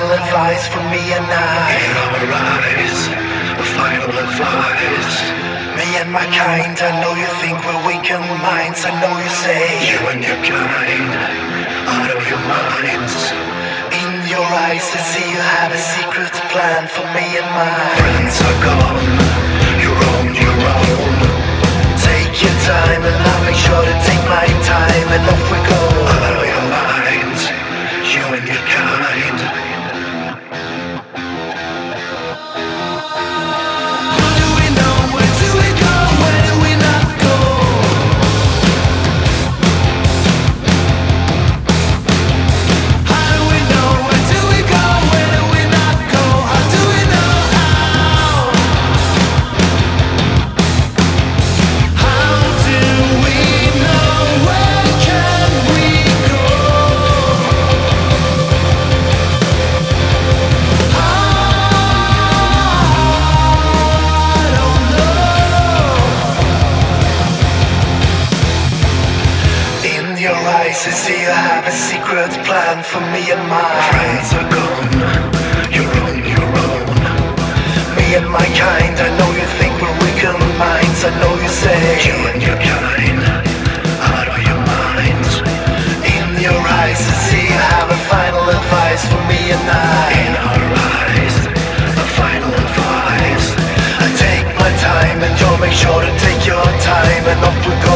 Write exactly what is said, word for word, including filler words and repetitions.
final advice for me and I. In our eyes, a final advice. Me and my kind, I know you think we're weak in minds. I know you say you and your kind, out of your minds. In your eyes, I see you have a secret plan for me and mine. Friends are gone, you're on your own. Take your time and I'll make sure to take my time, and off we go. Out of your minds, you and your kind. Who do we know? Where do we go? Where do we not go? How do we know? Where do we go? Where do we not go? How do we know how? How do we know? Where can we go? I don't know. In your eyes, I see you have a secret plan for me and mine. Friends are gone, you're on your own. Me and my kind, I know you think we're weak in minds. I know you say You and your kind, out of your minds. in your eyes, I see you have a final advice for me and I. In our eyes, a final advice. I take my time and you'll make sure to take your time, and off we go.